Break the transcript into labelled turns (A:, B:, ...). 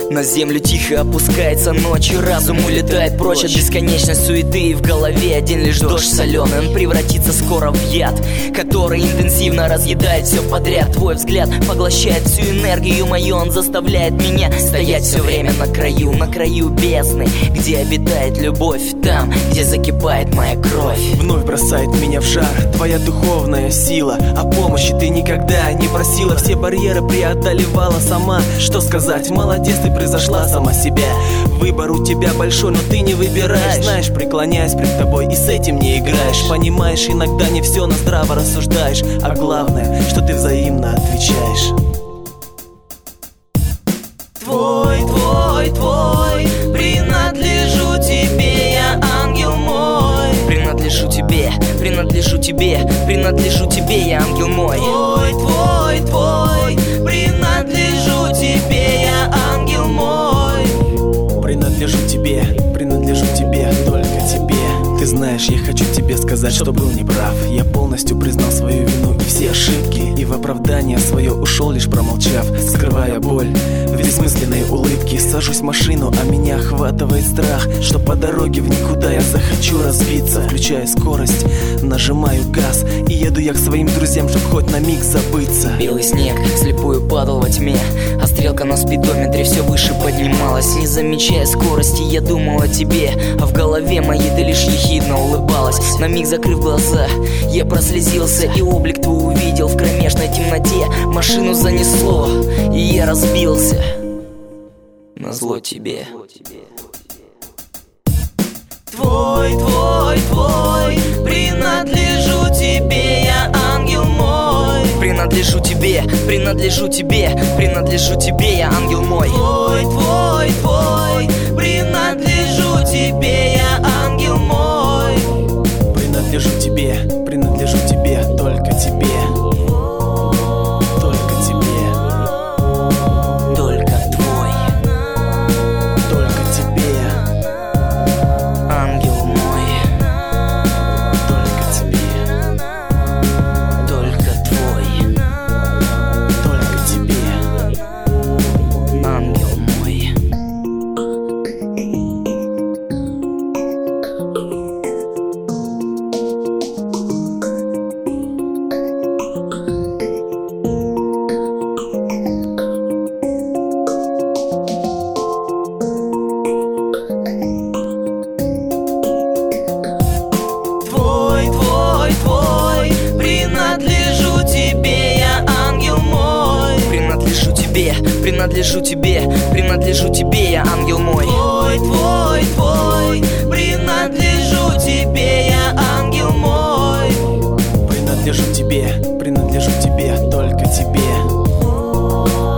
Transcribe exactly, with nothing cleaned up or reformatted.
A: На землю тихо опускается ночь, и разум улетает прочь от бесконечной суеты. И в голове один лишь дождь соленый, он превратится скоро в яд, который интенсивно разъедает все подряд. Твой взгляд поглощает всю энергию мою, он заставляет меня стоять все время на краю, на краю бездны, где обитает любовь, там, где закипает моя кровь.
B: Вновь бросает меня в жар твоя духовная сила, о помощи ты никогда не просила, все барьеры преодолевала сама. Что сказать, молодец, ты превзошла сама себя. Выбор у тебя большой, но ты не выбираешь. Знаешь, преклоняюсь пред тобой и с этим не играешь. Понимаешь, иногда не все, но здраво рассуждаешь. А главное, что ты взаимно отвечаешь.
A: Твой, твой, твой, принадлежу тебе, я ангел мой. Принадлежу тебе, принадлежу тебе, принадлежу тебе, я ангел мой. Твой, твой, твой, принадлежу тебе, я ангел мой.
B: Принадлежу тебе, принадлежу тебе, только тебе. Ты знаешь, я хочу тебе сказать, что был неправ. Я полностью признал свою вину и все ошибки, и в оправдание свое ушел, лишь промолчав, скрывая боль в бессмысленной улыбке. Сажусь в машину, а меня охватывает страх, что по дороге в никуда я захочу разбиться. Включаю скорость, нажимаю газ, и еду я к своим друзьям, чтоб хоть на миг забыться.
A: Белый снег слепую падал во тьме, а стрелка на спидометре все выше поднималась. Не замечая скорости, я думал о тебе, а в голове моей ты лишь ехидно улыбалась. На миг закрыв глаза, я прослезился, и облик твой увидел в кромешной темноте. Машину занесло, и я разбился назло тебе. Твой, твой, твой, принадлежу тебе, я ангел мой. Принадлежу тебе, принадлежу тебе, принадлежу тебе, я ангел мой. Твой, твой, твой, принадлежу тебе, я ангел мой.
B: Принадлежу тебе, принадлежу тебе, только тебе. Только тебе.
A: Только твой.
B: Только тебе.
A: Ангел мой.
B: Только тебе.
A: Только твой.
B: Только тебе.
A: Ангел мой. Твой, твой, твой, принадлежу тебе, я ангел мой. Принадлежу тебе, принадлежу тебе, принадлежу тебе, я ангел мой. Твой, твой, твой, принадлежу тебе, я ангел мой.
B: Принадлежу тебе, принадлежу тебе, только тебе.